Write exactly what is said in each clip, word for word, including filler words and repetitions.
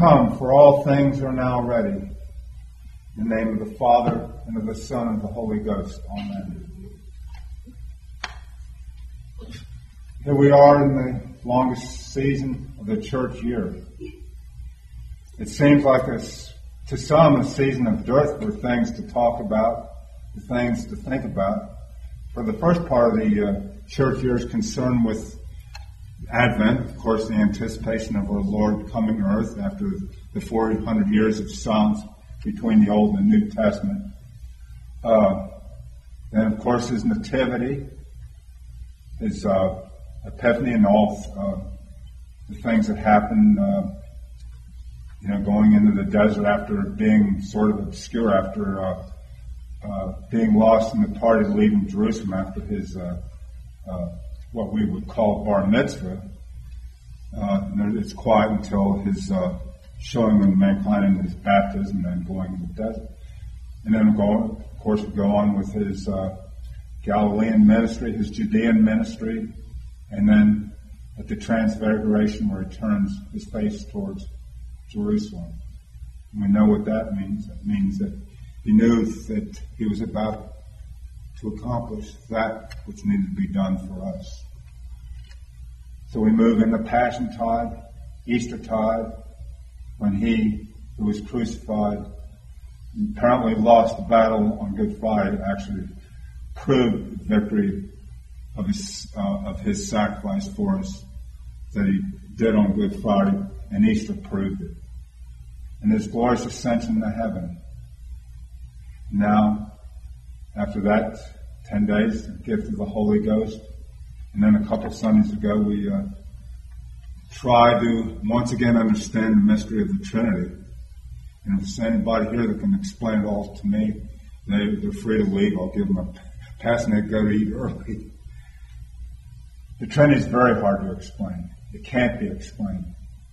Come, for all things are now ready. In the name of the Father, and of the Son, and of the Holy Ghost. Amen. Here we are in the longest season of the church year. It seems like a, to some a season of dearth for things to talk about, for things to think about. For the first part of the uh, church year is concerned with Advent, of course, the anticipation of our Lord coming to earth after the four hundred years of silence between the Old and the New Testament. Uh, then, of course, his nativity, his uh, epiphany, and all uh, the things that happened, uh, you know, going into the desert after being sort of obscure, after uh, uh, being lost in the party leaving Jerusalem after his uh, uh, what we would call bar mitzvah. Uh, and it's quiet until his uh, showing of mankind in his baptism and then going in the desert. And then, go, of course, we go on with his uh, Galilean ministry, his Judean ministry, and then at the Transfiguration where he turns his face towards Jerusalem. And we know what that means. It means that he knew that he was about to accomplish that which needed to be done for us. So we move into Passiontide, Eastertide, when he who was crucified apparently lost the battle on Good Friday, actually proved the victory of his uh, of his sacrifice for us that he did on Good Friday, and Easter proved it. And his glorious ascension to heaven. Now, after that, ten days, the gift of the Holy Ghost. And then a couple Sundays ago, we uh, tried to once again understand the mystery of the Trinity. And if there's anybody here that can explain it all to me, they, they're free to leave. I'll give them a pass and they go to eat early. The Trinity is very hard to explain. It can't be explained.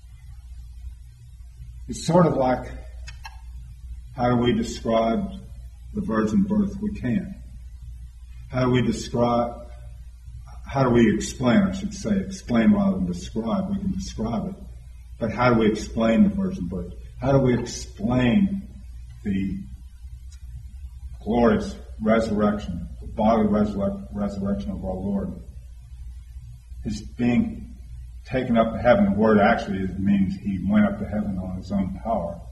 It's sort of like, how do we describe the virgin birth? We can't. How do we describe, how do we explain, I should say, explain rather than describe. We can describe it. But how do we explain the virgin birth? How do we explain the glorious resurrection, the bodily resurre- resurrection of our Lord? His being taken up to heaven, the word actually means he went up to heaven on his own power.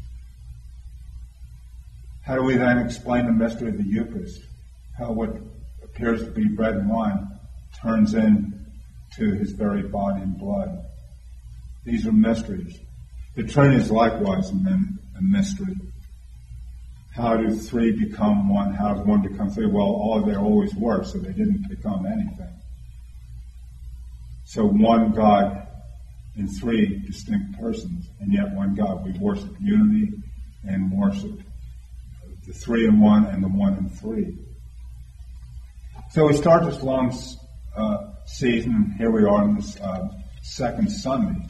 How do we then explain the mystery of the Eucharist? How what appears to be bread and wine turns into his very body and blood. These are mysteries. The Trinity is likewise a mystery. How do three become one? How does one become three? Well, all they always were, so they didn't become anything. So one God in three distinct persons, and yet one God. We worship unity and worship the three in one and the one in three. So we start this long uh, season, and here we are on this uh, second Sunday.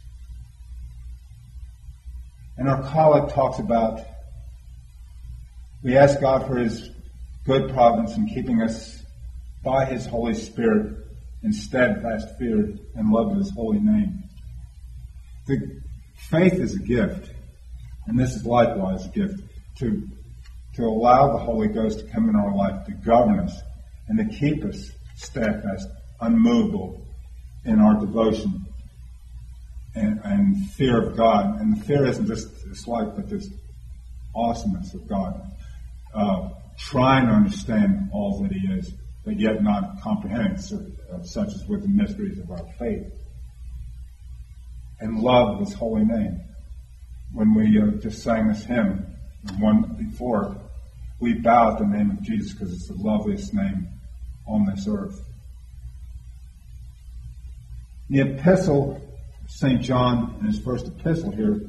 And our collect talks about, we ask God for his good providence in keeping us by his Holy Spirit in steadfast fear and love of his holy name. The faith is a gift, and this is likewise a gift, to, to allow the Holy Ghost to come in our life, to govern us, and to keep us steadfast, unmovable in our devotion and, and fear of God. And the fear isn't just this life, but this awesomeness of God. Uh, trying to understand all that he is, but yet not comprehending, such as with the mysteries of our faith. And love his holy name. When we uh, just sang this hymn, the one before, we bow at the name of Jesus because it's the loveliest name on this earth. The epistle, Saint John, in his first epistle here,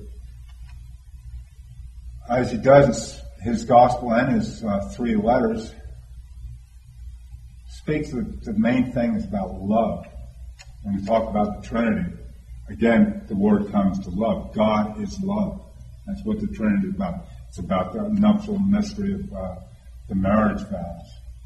as he does his gospel and his uh, three letters, speaks of the main thing is about love. When we talk about the Trinity, again, the word comes to love. God is love. That's what the Trinity is about. It's about the nuptial mystery of uh, the marriage vows.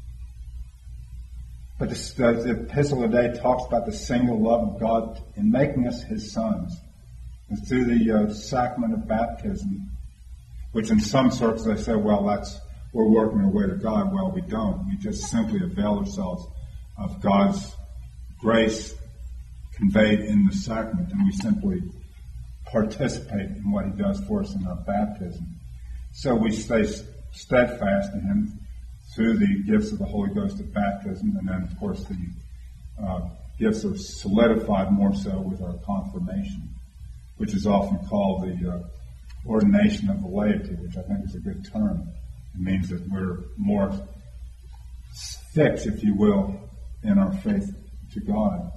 But the, the, the epistle today talks about the single love of God in making us his sons. And through the uh, sacrament of baptism, which in some circles they say, well, that's we're working our way to God. Well, we don't. We just simply avail ourselves of God's grace conveyed in the sacrament, and we simply participate in what he does for us in our baptism. So we stay steadfast in him through the gifts of the Holy Ghost at baptism, and then, of course, the uh, gifts are solidified more so with our confirmation, which is often called the uh, ordination of the laity, which I think is a good term. It means that we're more fixed, if you will, in our faith to God.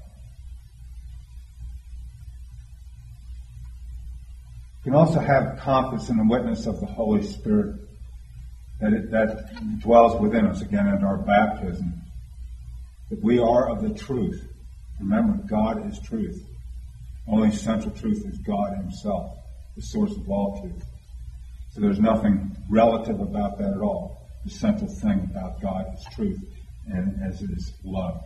You can also have confidence in the witness of the Holy Spirit that it, that dwells within us, again, in our baptism. That we are of the truth. Remember, God is truth. Only central truth is God himself, the source of all truth. So there's nothing relative about that at all. The central thing about God is truth, and as it is love.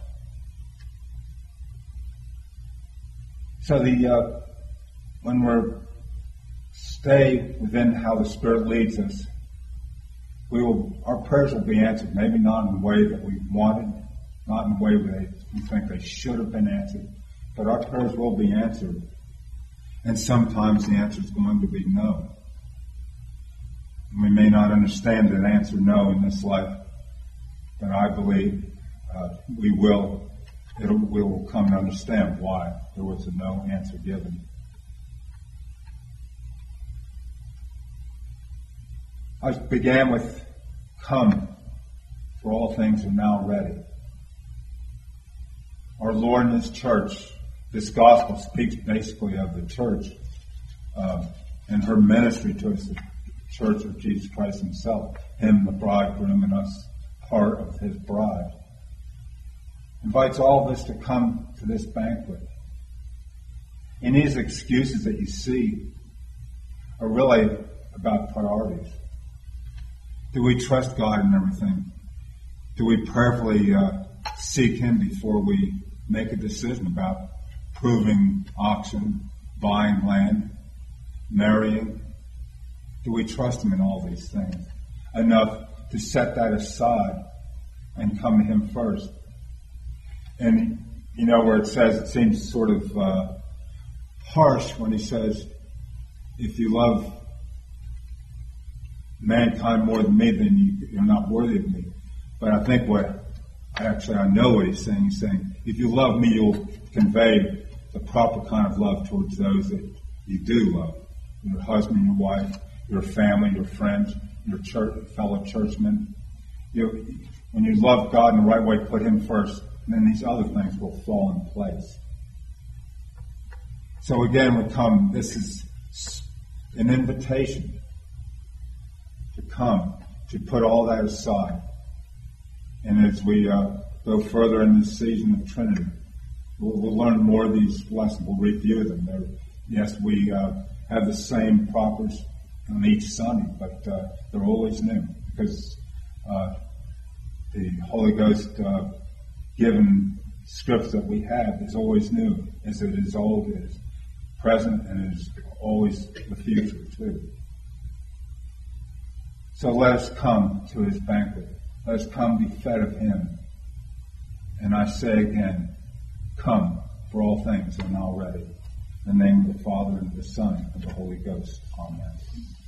So the uh, when we're stay within how the Spirit leads us, we will our prayers will be answered. Maybe not in the way that we wanted, not in the way they, we think they should have been answered, but our prayers will be answered. And sometimes the answer is going to be no. We may not understand that answer no in this life, but I believe uh, we will. It'll, we will come to understand why there was a no answer given. I began with, come, for all things are now ready. Our Lord and his church, this gospel speaks basically of the church uh, and her ministry to us, the church of Jesus Christ himself, him, the bridegroom, and us, part of his bride. Invites all of us to come to this banquet. And these excuses that you see are really about priorities. Do we trust God in everything? Do we prayerfully uh, seek him before we make a decision about proving auction, buying land, marrying? Do we trust him in all these things enough to set that aside and come to him first? And you know where it says, it seems sort of uh, harsh when he says, if you love mankind more than me, then you, you're not worthy of me. But I think what, actually I know what he's saying. He's saying, if you love me, you'll convey the proper kind of love towards those that you do love. Your husband, your wife, your family, your friends, your church, fellow churchmen. You, when you love God in the right way, put him first, and then these other things will fall in place. So again, we come, this is an invitation to come, to put all that aside. And as we uh, go further in this season of Trinity, we'll, we'll learn more of these lessons. We'll review them. They're, yes, we uh, have the same propers on each Sunday, but uh, they're always new because uh, the Holy Ghost uh, given scripts that we have is always new, as it is old, it is present, and it is always the future too. So let us come to his banquet. Let us come be fed of him. And I say again, come, for all things are now ready. In the name of the Father, and of the Son, and of the Holy Ghost. Amen.